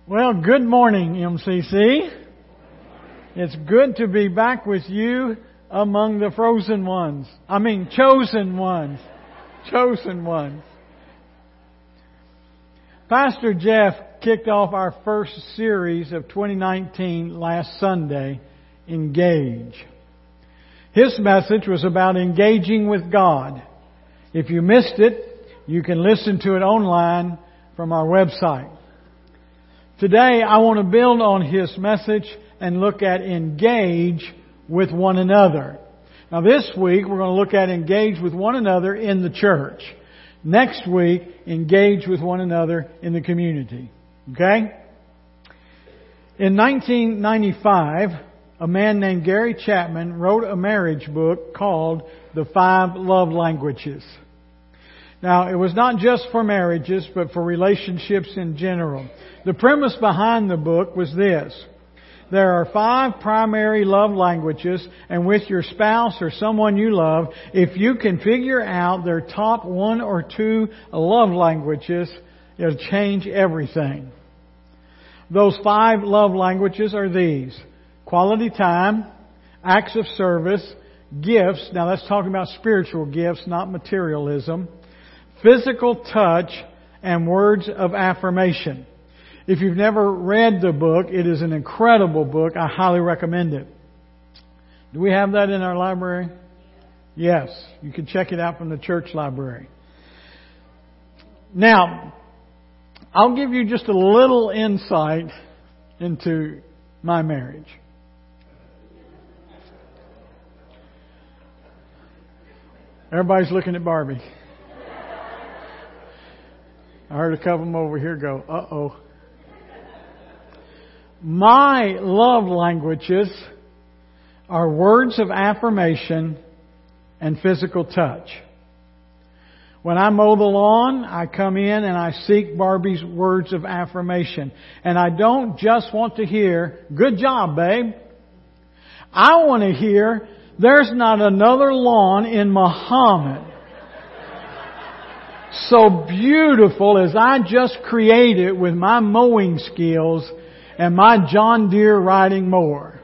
Well, good morning, MCC. It's good to be back with you among the chosen ones. Chosen ones. Pastor Jeff kicked off our first series of 2019 last Sunday, Engage. His message was about engaging with God. If you missed it, you can listen to it online from our website. Today, I want to build on his message and look at engage with one another. Now this week, we're going to look at engage with one another in the church. Next week, engage with one another in the community. Okay? In 1995, a man named Gary Chapman wrote a marriage book called The 5 Love Languages. Now, it was not just for marriages, but for relationships in general. The premise behind the book was this. There are 5 primary love languages, and with your spouse or someone you love, if you can figure out their top 1 or 2 love languages, it'll change everything. Those 5 love languages are these: quality time, acts of service, gifts. Now that's talking about spiritual gifts, not materialism. Physical touch, and words of affirmation. If you've never read the book, it is an incredible book. I highly recommend it. Do we have that in our library? Yes. You can check it out from the church library. Now, I'll give you just a little insight into my marriage. Everybody's looking at Barbie. I heard a couple of them over here go, uh-oh. My love languages are words of affirmation and physical touch. When I mow the lawn, I come in and I seek Barbie's words of affirmation. And I don't just want to hear, "Good job, babe." I want to hear, "There's not another lawn in Muhammad so beautiful as I just created with my mowing skills and my John Deere riding mower."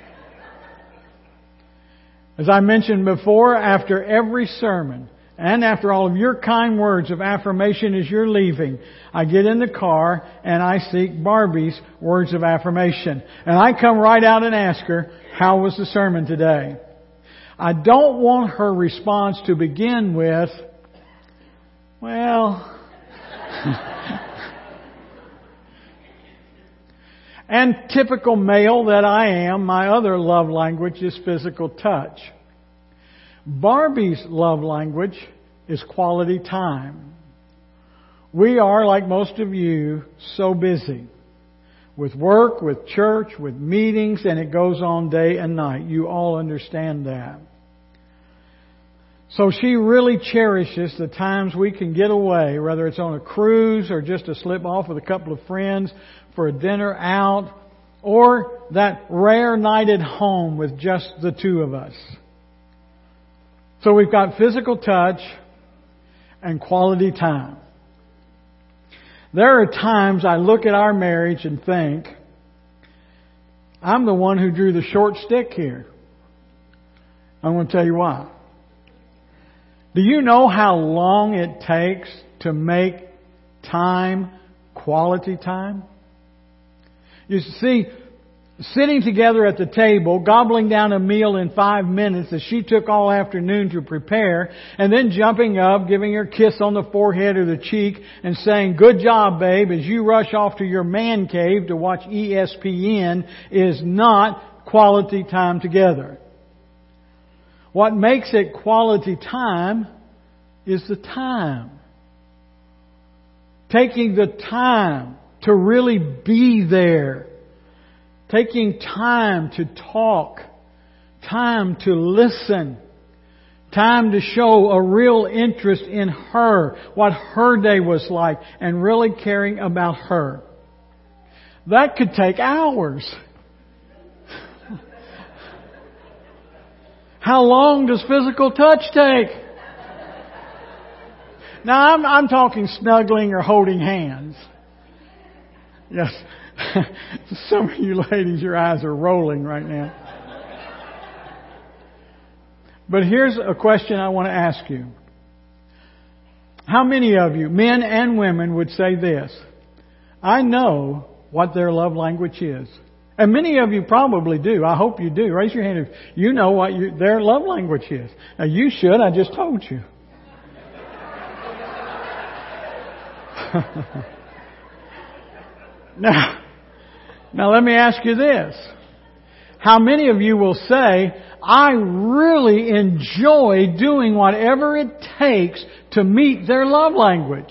As I mentioned before, after every sermon and after all of your kind words of affirmation as you're leaving, I get in the car and I seek Barbie's words of affirmation. And I come right out and ask her, "How was the sermon today?" I don't want her response to begin with, "Well," and typical male that I am, my other love language is physical touch. Barbie's love language is quality time. We are, like most of you, so busy with work, with church, with meetings, and it goes on day and night. You all understand that. So she really cherishes the times we can get away, whether it's on a cruise or just to slip off with a couple of friends for a dinner out, or that rare night at home with just the two of us. So we've got physical touch and quality time. There are times I look at our marriage and think, I'm the one who drew the short stick here. I'm going to tell you why. Do you know how long it takes to make time quality time? You see, sitting together at the table, gobbling down a meal in 5 minutes that she took all afternoon to prepare, and then jumping up, giving her a kiss on the forehead or the cheek, and saying, "Good job, babe," as you rush off to your man cave to watch ESPN is not quality time together. What makes it quality time is the time. Taking the time to really be there. Taking time to talk. Time to listen. Time to show a real interest in her, what her day was like, and really caring about her. That could take hours. How long does physical touch take? Now, I'm talking snuggling or holding hands. Yes. Some of you ladies, your eyes are rolling right now. But here's a question I want to ask you. How many of you, men and women, would say this? I know what their love language is. And many of you probably do. I hope you do. Raise your hand if you know what their love language is. Now you should. I just told you. Now let me ask you this. How many of you will say, I really enjoy doing whatever it takes to meet their love language?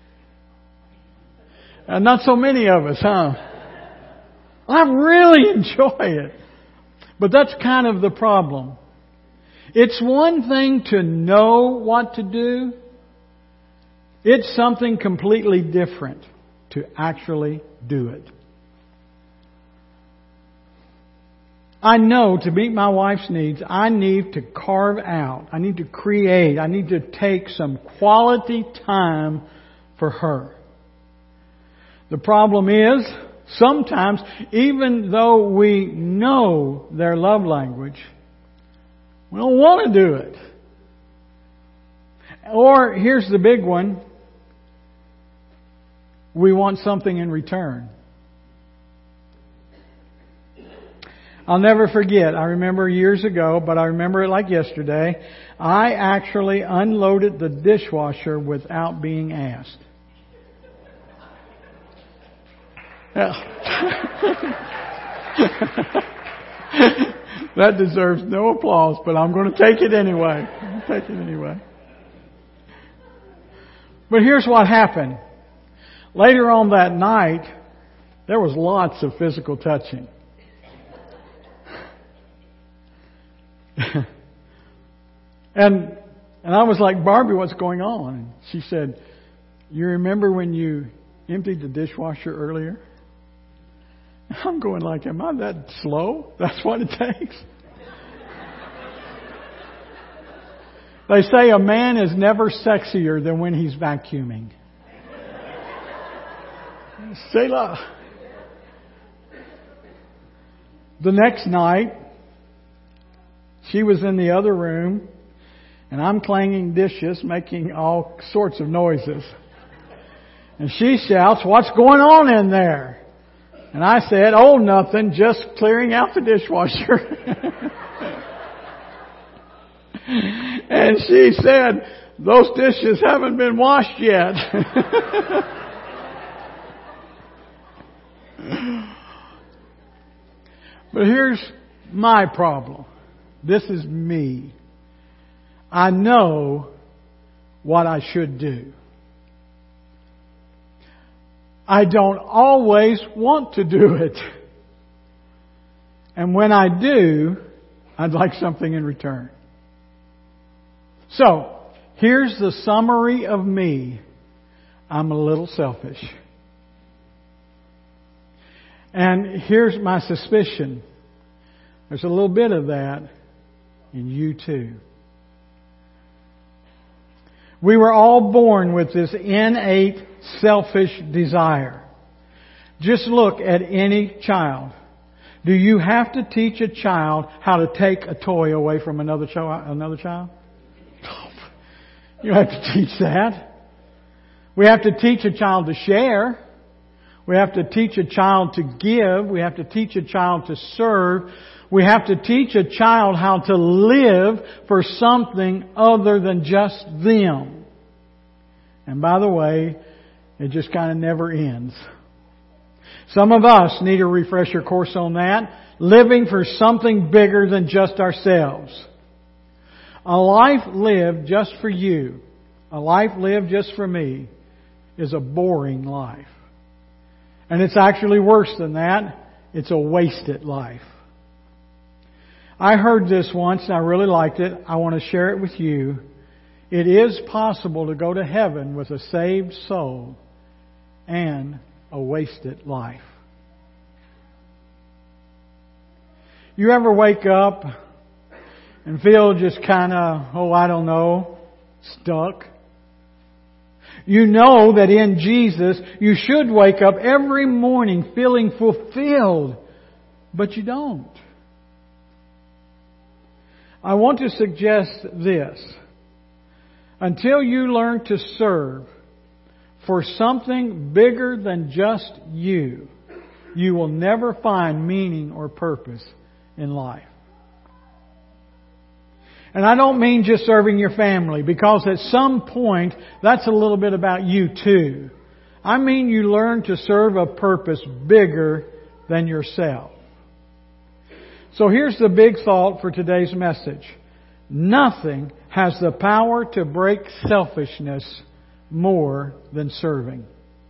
Not so many of us, huh? I really enjoy it. But that's kind of the problem. It's one thing to know what to do. It's something completely different to actually do it. I know to meet my wife's needs, I need to carve out, I need to create, I need to take some quality time for her. The problem is, sometimes, even though we know their love language, we don't want to do it. Or, here's the big one, we want something in return. I'll never forget, I remember years ago, but I remember it like yesterday, I actually unloaded the dishwasher without being asked. That deserves no applause, but I'm going to take it anyway. But here's what happened. Later on that night, there was lots of physical touching. And I was like, Barbie, what's going on? And she said, you remember when you emptied the dishwasher earlier? I'm going like, am I that slow? That's what it takes? They say a man is never sexier than when he's vacuuming. Selah. The next night, she was in the other room, and I'm clanging dishes, making all sorts of noises. And she shouts, what's going on in there? And I said, oh, nothing, just clearing out the dishwasher. And she said, those dishes haven't been washed yet. But here's my problem. This is me. I know what I should do. I don't always want to do it. And when I do, I'd like something in return. So, here's the summary of me. I'm a little selfish. And here's my suspicion. There's a little bit of that in you too. We were all born with this innate selfish desire. Just look at any child. Do you have to teach a child how to take a toy away from another child? You don't have to teach that. We have to teach a child to share. We have to teach a child to give. We have to teach a child to serve. We have to teach a child how to live for something other than just them. And by the way, it just kind of never ends. Some of us need a refresher course on that. Living for something bigger than just ourselves. A life lived just for you, a life lived just for me, is a boring life. And it's actually worse than that. It's a wasted life. I heard this once and I really liked it. I want to share it with you. It is possible to go to heaven with a saved soul and a wasted life. You ever wake up and feel just kind of, I don't know, stuck? You know that in Jesus you should wake up every morning feeling fulfilled, but you don't. I want to suggest this. Until you learn to serve for something bigger than just you, you will never find meaning or purpose in life. And I don't mean just serving your family, because at some point that's a little bit about you too. I mean you learn to serve a purpose bigger than yourself. So here's the big thought for today's message. Nothing has the power to break selfishness more than serving.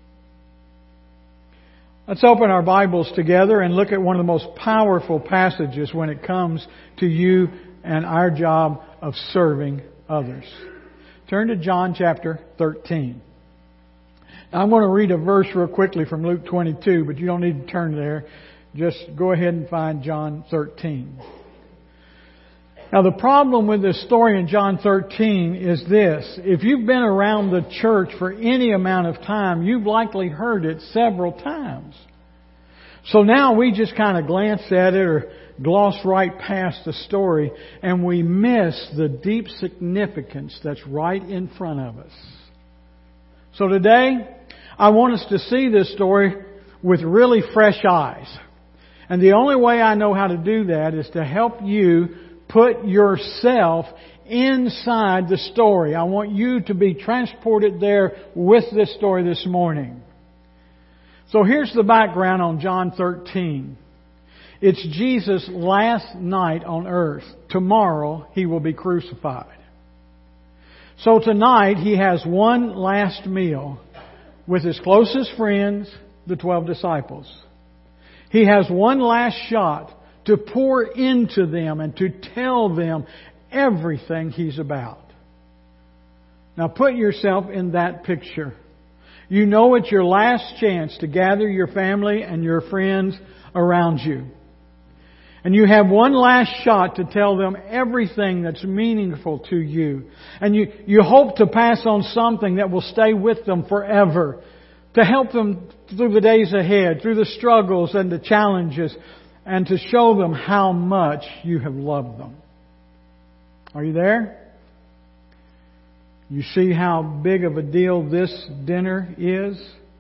Let's open our Bibles together and look at one of the most powerful passages when it comes to you and our job of serving others. Turn to John chapter 13. Now, I'm going to read a verse real quickly from Luke 22, but you don't need to turn there. Just go ahead and find John 13. Now, the problem with this story in John 13 is this. If you've been around the church for any amount of time, you've likely heard it several times. So now we just kind of glance at it or gloss right past the story, and we miss the deep significance that's right in front of us. So today, I want us to see this story with really fresh eyes. And the only way I know how to do that is to help you put yourself inside the story. I want you to be transported there with this story this morning. So here's the background on John 13. It's Jesus' last night on earth. Tomorrow He will be crucified. So tonight He has one last meal with His closest friends, the 12 disciples. He has one last shot to pour into them and to tell them everything He's about. Now put yourself in that picture. You know it's your last chance to gather your family and your friends around you. And you have one last shot to tell them everything that's meaningful to you. And you hope to pass on something that will stay with them forever, to help them through the days ahead, through the struggles and the challenges, and to show them how much you have loved them. Are you there? You see how big of a deal this dinner is?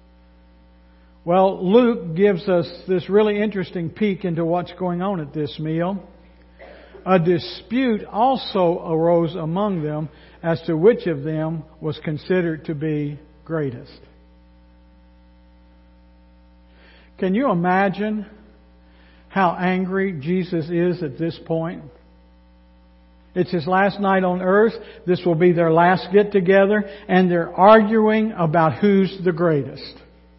Well, Luke gives us this really interesting peek into what's going on at this meal. A dispute also arose among them as to which of them was considered to be greatest. Can you imagine how angry Jesus is at this point? It's His last night on earth. This will be their last get-together, and they're arguing about who's the greatest.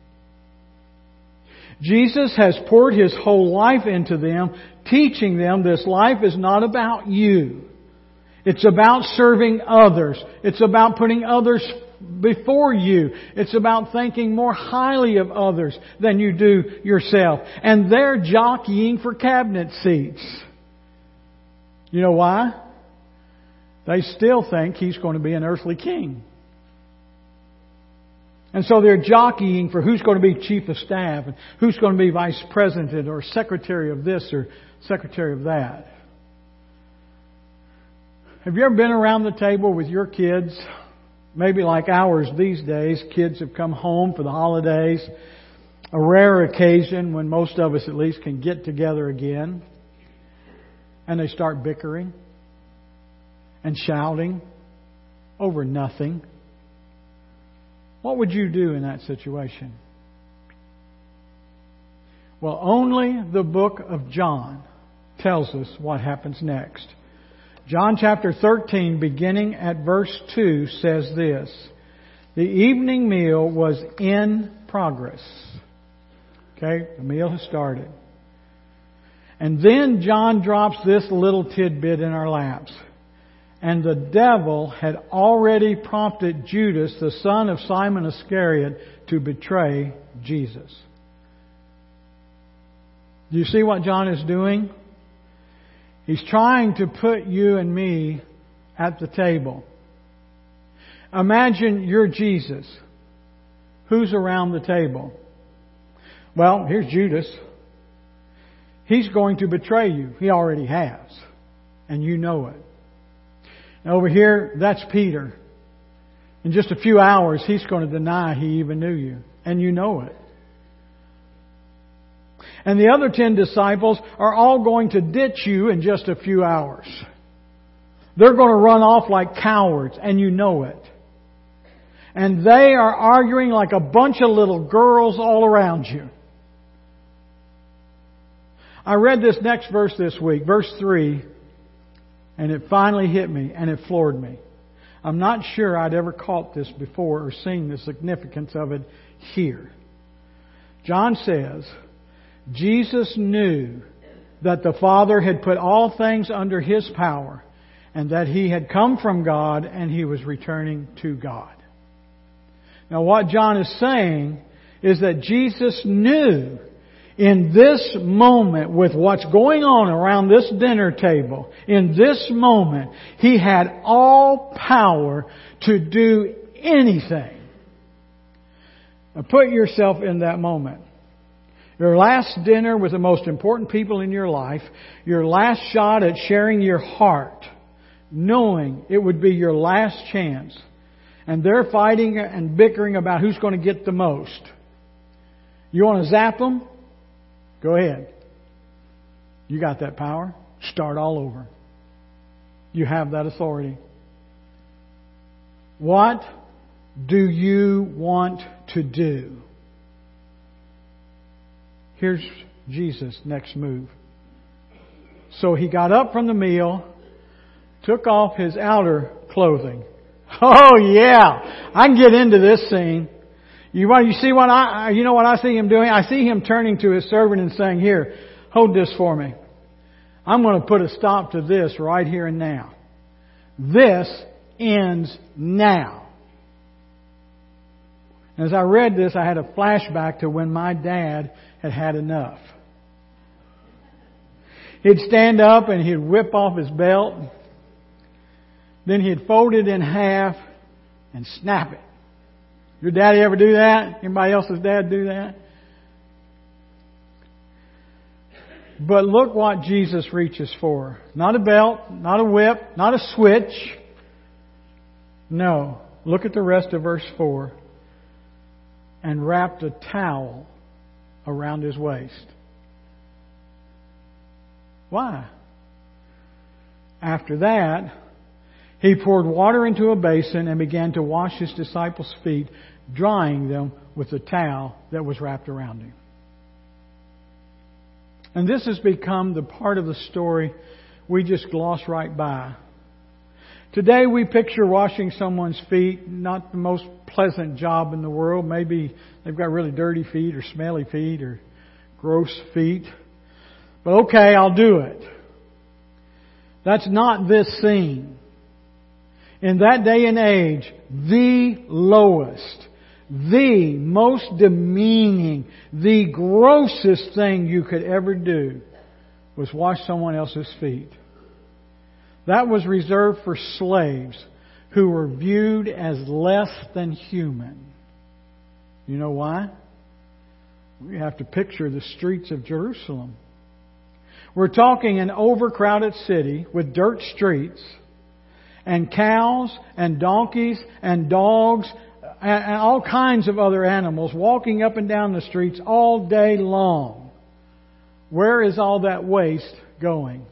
Jesus has poured His whole life into them, teaching them this life is not about you. It's about serving others. It's about putting others before you. It's about thinking more highly of others than you do yourself. And they're jockeying for cabinet seats. You know why? They still think He's going to be an earthly king. And so they're jockeying for who's going to be chief of staff and who's going to be vice president or secretary of this or secretary of that. Have you ever been around the table with your kids? Maybe like ours these days, kids have come home for the holidays. A rare occasion when most of us at least can get together again. And they start bickering and shouting over nothing. What would you do in that situation? Well, only the book of John tells us what happens next. John chapter 13, beginning at verse 2, says this. The evening meal was in progress. Okay, the meal has started. And then John drops this little tidbit in our laps. And the devil had already prompted Judas, the son of Simon Iscariot, to betray Jesus. Do you see what John is doing? He's trying to put you and me at the table. Imagine you're Jesus. Who's around the table? Well, here's Judas. He's going to betray you. He already has. And you know it. And over here, that's Peter. In just a few hours, he's going to deny he even knew you. And you know it. And the other 10 disciples are all going to ditch you in just a few hours. They're going to run off like cowards, and you know it. And they are arguing like a bunch of little girls all around you. I read this next verse this week, verse 3, and it finally hit me, and it floored me. I'm not sure I'd ever caught this before or seen the significance of it here. John says, Jesus knew that the Father had put all things under His power and that He had come from God and He was returning to God. Now what John is saying is that Jesus knew in this moment, with what's going on around this dinner table, in this moment, He had all power to do anything. Now put yourself in that moment. Your last dinner with the most important people in your life, your last shot at sharing your heart, knowing it would be your last chance, and they're fighting and bickering about who's going to get the most. You want to zap them? Go ahead. You got that power. Start all over. You have that authority. What do you want to do? Here's Jesus' next move. So He got up from the meal, took off His outer clothing. Oh yeah! I can get into this scene. You see what I see Him doing? I see Him turning to His servant and saying, "Here, hold this for me. I'm going to put a stop to this right here and now. This ends now." As I read this, I had a flashback to when my dad had had enough. He'd stand up and he'd whip off his belt. Then he'd fold it in half and snap it. Your daddy ever do that? Anybody else's dad do that? But look what Jesus reaches for. Not a belt, not a whip, not a switch. No. Look at the rest of verse 4. And wrapped a towel around His waist. Why? After that, He poured water into a basin and began to wash His disciples' feet, drying them with the towel that was wrapped around Him. And this has become the part of the story we just gloss right by. Today we picture washing someone's feet, not the most pleasant job in the world. Maybe they've got really dirty feet or smelly feet or gross feet. But okay, I'll do it. That's not this scene. In that day and age, the lowest, the most demeaning, the grossest thing you could ever do was wash someone else's feet. That was reserved for slaves who were viewed as less than human. You know why? We have to picture the streets of Jerusalem. We're talking an overcrowded city with dirt streets and cows and donkeys and dogs and all kinds of other animals walking up and down the streets all day long. Where is all that waste going?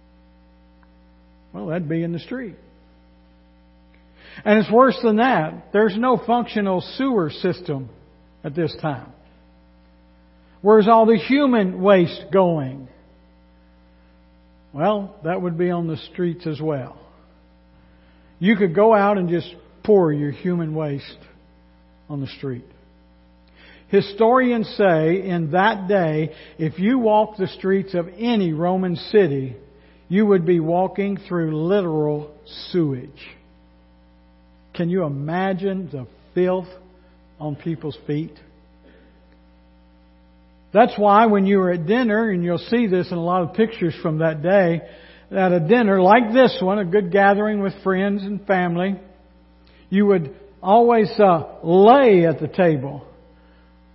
Well, that'd be in the street. And it's worse than that. There's no functional sewer system at this time. Where's all the human waste going? Well, that would be on the streets as well. You could go out and just pour your human waste on the street. Historians say in that day, if you walked the streets of any Roman city, you would be walking through literal sewage. Can you imagine the filth on people's feet? That's why when you were at dinner, and you'll see this in a lot of pictures from that day, at a dinner like this one, a good gathering with friends and family, you would always lay at the table.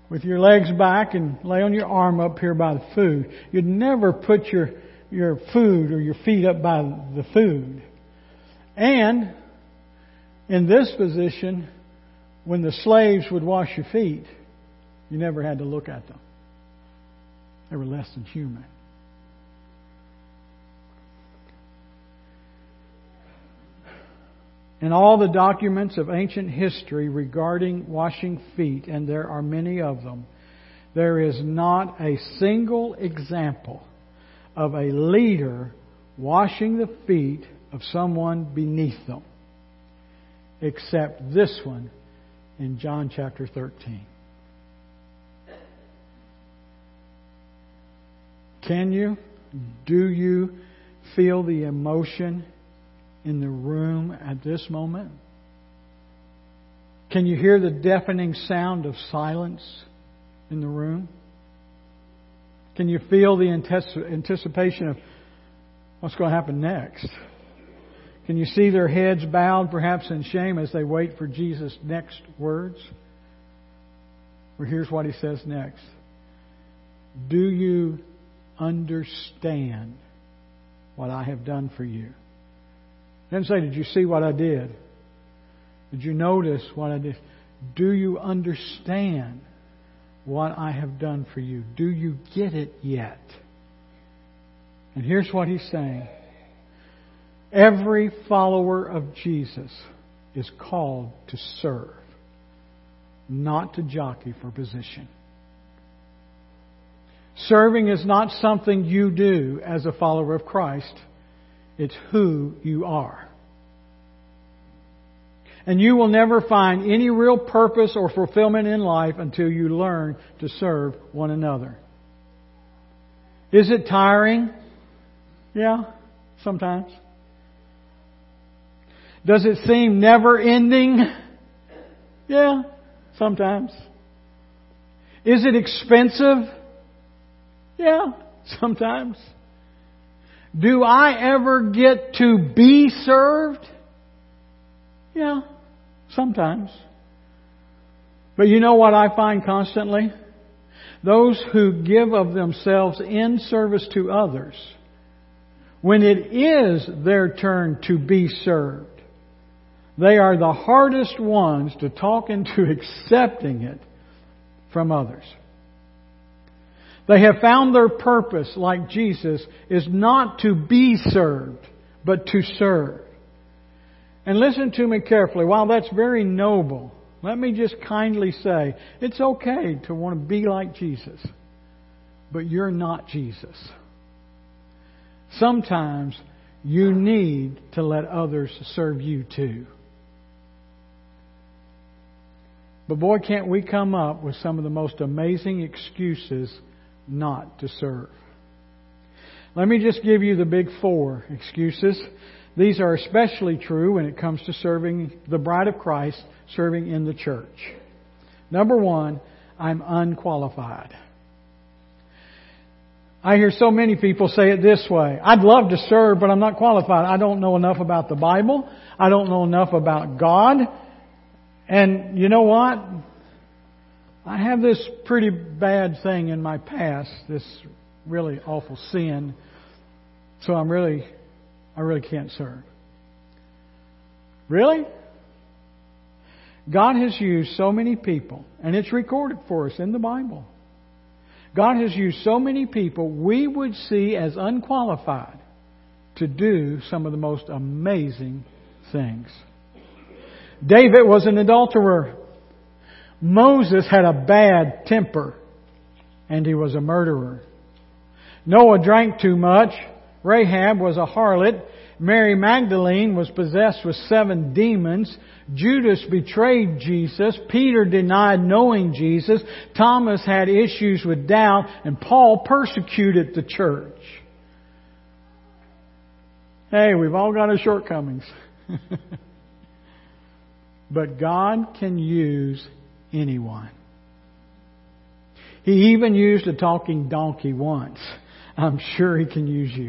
with your legs back and lay on your arm up here by the food. You'd never put your food or your feet up by the food. And in this position, when the slaves would wash your feet, you never had to look at them. They were less than human. In all the documents of ancient history regarding washing feet, and there are many of them, there is not a single example of a leader washing the feet of someone beneath them, except this one in John chapter 13. Do you feel the emotion in the room at this moment? Can you hear the deafening sound of silence in the room? Can you feel the anticipation of what's going to happen next? Can you see their heads bowed, perhaps in shame, as they wait for Jesus' next words? Well, here's what He says next. Do you understand what I have done for you? He didn't say, did you see what I did? Did you notice what I did? Do you understand what I have done for you? Do you get it yet? And here's what He's saying. Every follower of Jesus is called to serve, not to jockey for position. Serving is not something you do as a follower of Christ. It's who you are. And you will never find any real purpose or fulfillment in life until you learn to serve one another. Is it tiring? Yeah, sometimes. Does it seem never ending? Yeah, sometimes. Is it expensive? Yeah, sometimes. Do I ever get to be served? Yeah, sometimes. But you know what I find constantly? Those who give of themselves in service to others, when it is their turn to be served, they are the hardest ones to talk into accepting it from others. They have found their purpose, like Jesus, is not to be served, but to serve. And listen to me carefully. While that's very noble, let me just kindly say, it's okay to want to be like Jesus, but you're not Jesus. Sometimes you need to let others serve you too. But boy, can't we come up with some of the most amazing excuses not to serve. Let me just give you the big 4 excuses. These are especially true when it comes to serving the bride of Christ, serving in the church. Number 1, I'm unqualified. I hear so many people say it this way. I'd love to serve, but I'm not qualified. I don't know enough about the Bible. I don't know enough about God. And you know what? I have this pretty bad thing in my past, this really awful sin, so I really can't serve. Really? God has used so many people, and it's recorded for us in the Bible. God has used so many people we would see as unqualified to do some of the most amazing things. David was an adulterer. Moses had a bad temper, and he was a murderer. Noah drank too much. Rahab was a harlot. Mary Magdalene was possessed with 7 demons. Judas betrayed Jesus. Peter denied knowing Jesus. Thomas had issues with doubt. And Paul persecuted the church. Hey, we've all got our shortcomings. But God can use anyone. He even used a talking donkey once. I'm sure He can use you.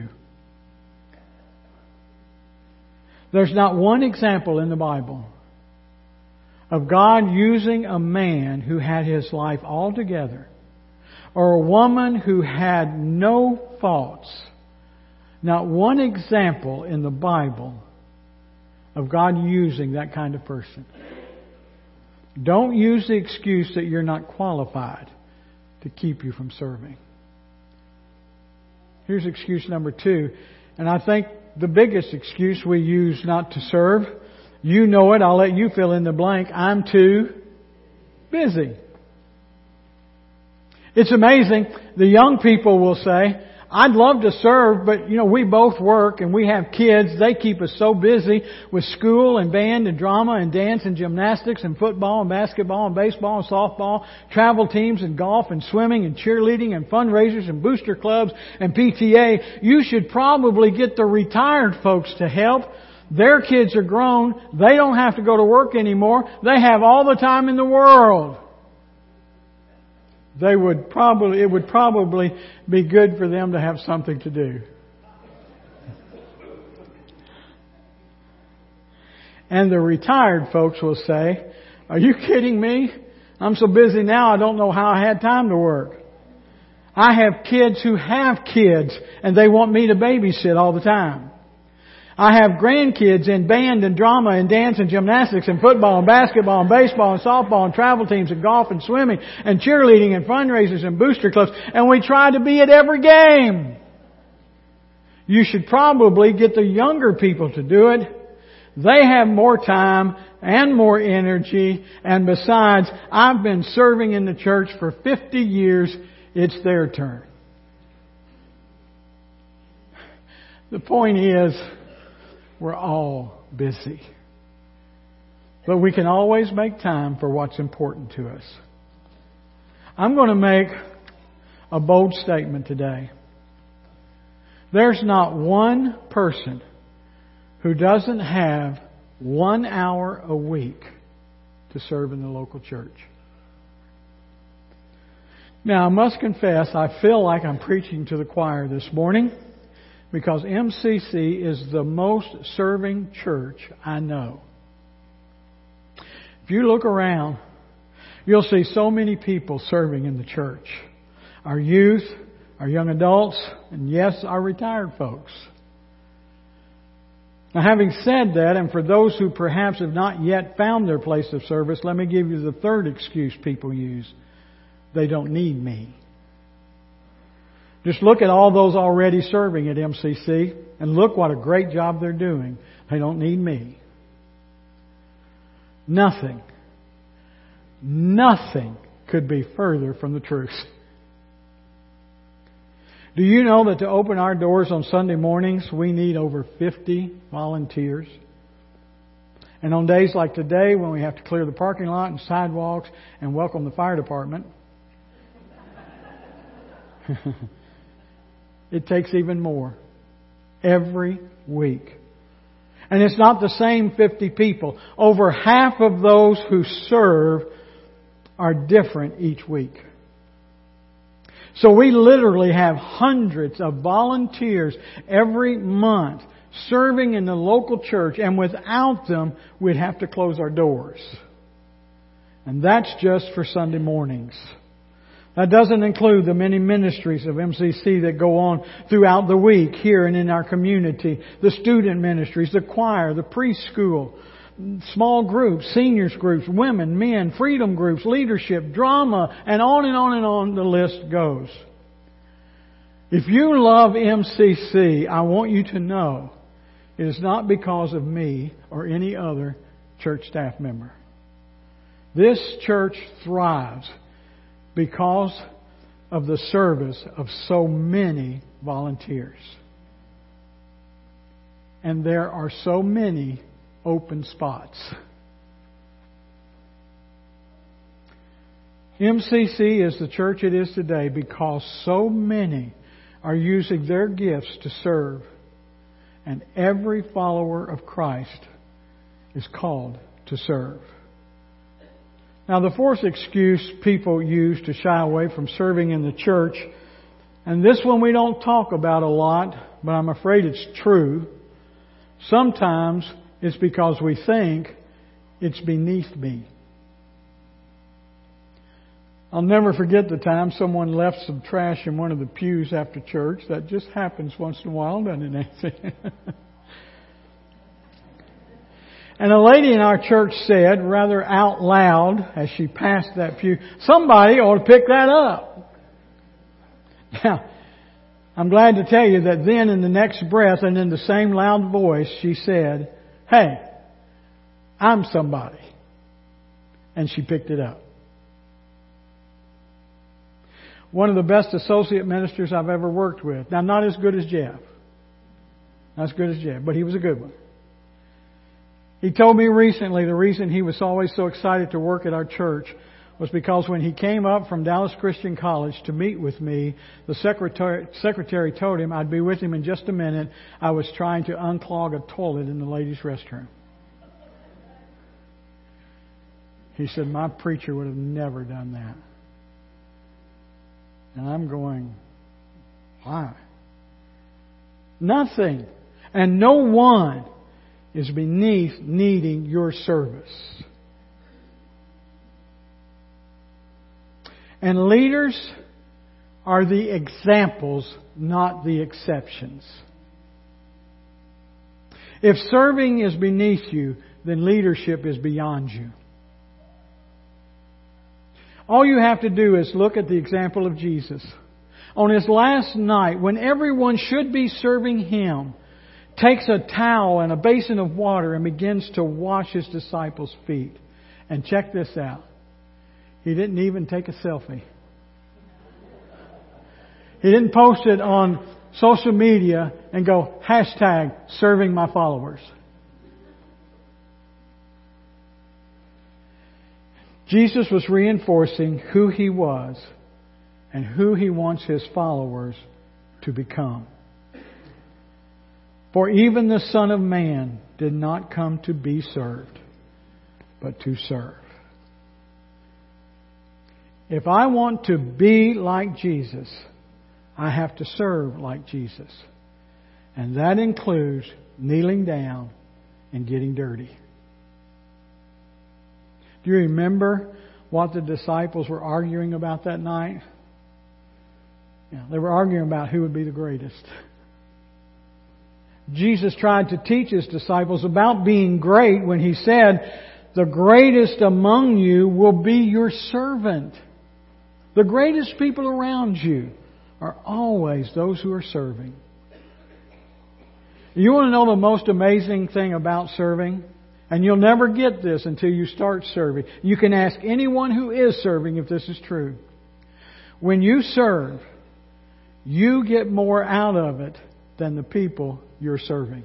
There's not one example in the Bible of God using a man who had his life all together, or a woman who had no faults. Not one example in the Bible of God using that kind of person. Don't use the excuse that you're not qualified to keep you from serving. Here's excuse number 2. And I think the biggest excuse we use not to serve, you know it, I'll let you fill in the blank. I'm too busy. It's amazing. The young people will say, I'd love to serve, but we both work and we have kids. They keep us so busy with school and band and drama and dance and gymnastics and football and basketball and baseball and softball, travel teams and golf and swimming and cheerleading and fundraisers and booster clubs and PTA. You should probably get the retired folks to help. Their kids are grown. They don't have to go to work anymore. They have all the time in the world. It would probably be good for them to have something to do. And the retired folks will say, are you kidding me? I'm so busy now I don't know how I had time to work. I have kids who have kids and they want me to babysit all the time. I have grandkids in band and drama and dance and gymnastics and football and basketball and baseball and softball and travel teams and golf and swimming and cheerleading and fundraisers and booster clubs. And we try to be at every game. You should probably get the younger people to do it. They have more time and more energy. And besides, I've been serving in the church for 50 years. It's their turn. The point is, we're all busy. But we can always make time for what's important to us. I'm going to make a bold statement today. There's not one person who doesn't have 1 hour a week to serve in the local church. Now, I must confess, I feel like I'm preaching to the choir this morning, because MCC is the most serving church I know. If you look around, you'll see so many people serving in the church. Our youth, our young adults, and yes, our retired folks. Now, having said that, and for those who perhaps have not yet found their place of service, let me give you the third excuse people use. They don't need me. Just look at all those already serving at MCC and look what a great job they're doing. They don't need me. Nothing could be further from the truth. Do you know that to open our doors on Sunday mornings, we need over 50 volunteers? And on days like today, when we have to clear the parking lot and sidewalks and welcome the fire department, it takes even more every week. And it's not the same 50 people. Over half of those who serve are different each week. So we literally have hundreds of volunteers every month serving in the local church, and without them, we'd have to close our doors. And that's just for Sunday mornings. That doesn't include the many ministries of MCC that go on throughout the week here and in our community. The student ministries, the choir, the preschool, small groups, seniors groups, women, men, freedom groups, leadership, drama, and on and on and on the list goes. If you love MCC, I want you to know it is not because of me or any other church staff member. This church thrives because of the service of so many volunteers. And there are so many open spots. MCC is the church it is today because so many are using their gifts to serve. And every follower of Christ is called to serve. Now, the fourth excuse people use to shy away from serving in the church, and this one we don't talk about a lot, but I'm afraid it's true. Sometimes it's because we think it's beneath me I'll never forget the time someone left some trash in one of the pews after church. That just happens once in a while, doesn't it, Nancy? And a lady in our church said, rather out loud, as she passed that pew, somebody ought to pick that up. Now, I'm glad to tell you that then in the next breath and in the same loud voice, she said, hey, I'm somebody. And she picked it up. One of the best associate ministers I've ever worked with. Now, not as good as Jeff. Not as good as Jeff, but he was a good one. He told me recently the reason he was always so excited to work at our church was because when he came up from Dallas Christian College to meet with me, the secretary told him I'd be with him in just a minute. I was trying to unclog a toilet in the ladies' restroom. He said, my preacher would have never done that. And I'm going, why? Nothing. And no one is beneath needing your service. And leaders are the examples, not the exceptions. If serving is beneath you, then leadership is beyond you. All you have to do is look at the example of Jesus. On His last night, when everyone should be serving Him, takes a towel and a basin of water and begins to wash His disciples' feet. And check this out. He didn't even take a selfie. He didn't post it on social media and go, #serving my followers. Jesus was reinforcing who He was and who He wants His followers to become. For even the Son of Man did not come to be served, but to serve. If I want to be like Jesus, I have to serve like Jesus. And that includes kneeling down and getting dirty. Do you remember what the disciples were arguing about that night? Yeah, they were arguing about who would be the greatest. Jesus tried to teach His disciples about being great when He said, the greatest among you will be your servant. The greatest people around you are always those who are serving. You want to know the most amazing thing about serving? And you'll never get this until you start serving. You can ask anyone who is serving if this is true. When you serve, you get more out of it than the people you're serving.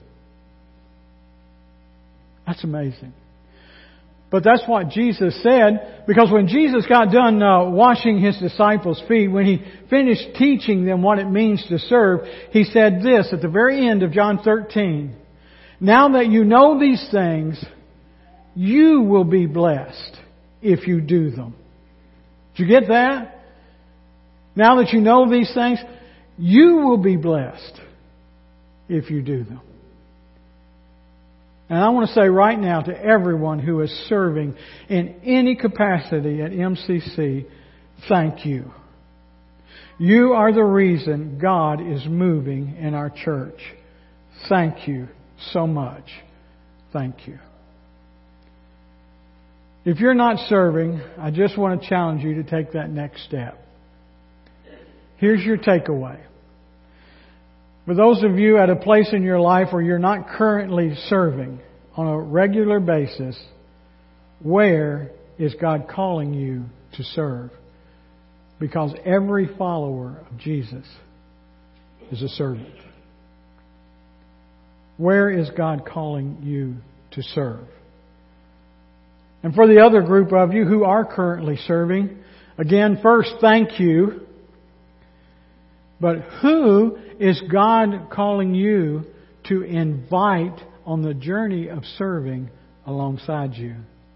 That's amazing. But that's what Jesus said, because when Jesus got done washing His disciples' feet, when He finished teaching them what it means to serve, He said this at the very end of John 13. Now that you know these things, you will be blessed if you do them. Did you get that? Now that you know these things, you will be blessed if you do them. And I want to say right now to everyone who is serving in any capacity at MCC, thank you. You are the reason God is moving in our church. Thank you so much. Thank you. If you're not serving, I just want to challenge you to take that next step. Here's your takeaway. For those of you at a place in your life where you're not currently serving on a regular basis, where is God calling you to serve? Because every follower of Jesus is a servant. Where is God calling you to serve? And for the other group of you who are currently serving, again, first, thank you. But who is God calling you to invite on the journey of serving alongside you?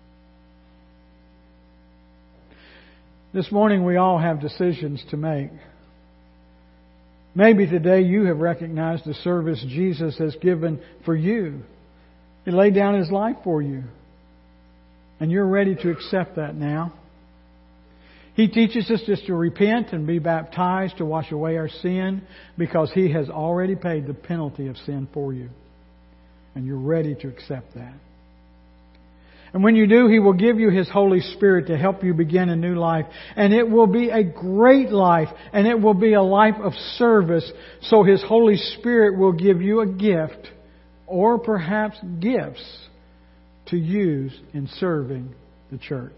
This morning we all have decisions to make. Maybe today you have recognized the service Jesus has given for you. He laid down His life for you. And you're ready to accept that now. He teaches us just to repent and be baptized to wash away our sin because He has already paid the penalty of sin for you. And you're ready to accept that. And when you do, He will give you His Holy Spirit to help you begin a new life. And it will be a great life. And it will be a life of service. So His Holy Spirit will give you a gift, or perhaps gifts, to use in serving the church.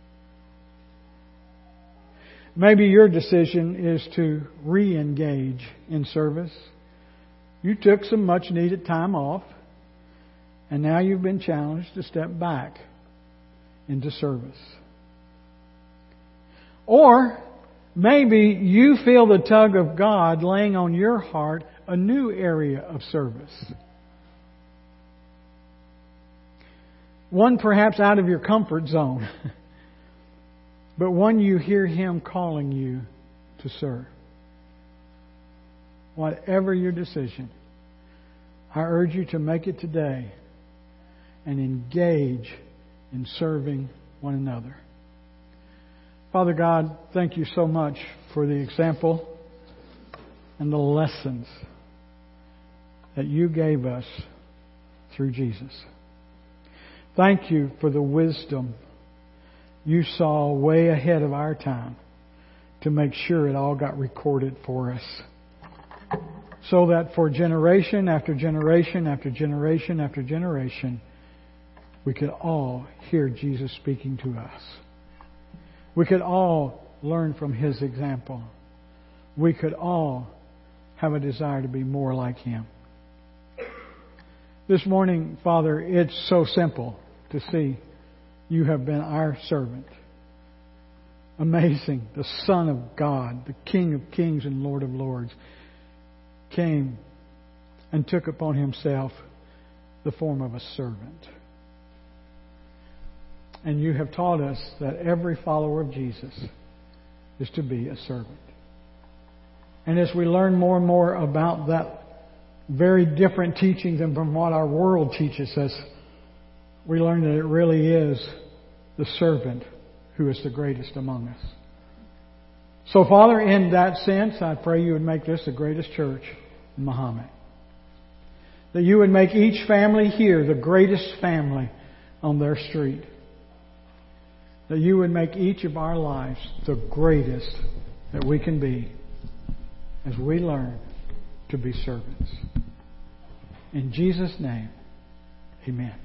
Maybe your decision is to re-engage in service. You took some much needed time off, and now you've been challenged to step back into service. Or maybe you feel the tug of God laying on your heart a new area of service. One perhaps out of your comfort zone, but one you hear Him calling you to serve. Whatever your decision, I urge you to make it today and engage in serving one another. Father God, thank you so much for the example and the lessons that you gave us through Jesus. Thank you for the wisdom you saw way ahead of our time to make sure it all got recorded for us. So that for generation after generation after generation after generation, we could all hear Jesus speaking to us. We could all learn from His example. We could all have a desire to be more like Him. This morning, Father, it's so simple to see you have been our servant. Amazing. The Son of God, the King of Kings and Lord of Lords, came and took upon Himself the form of a servant. And you have taught us that every follower of Jesus is to be a servant. And as we learn more and more about that very different teaching than from what our world teaches us, we learn that it really is the servant who is the greatest among us. So, Father, in that sense, I pray you would make this the greatest church in Muhammad. That you would make each family here the greatest family on their street. That you would make each of our lives the greatest that we can be as we learn to be servants. In Jesus' name, amen.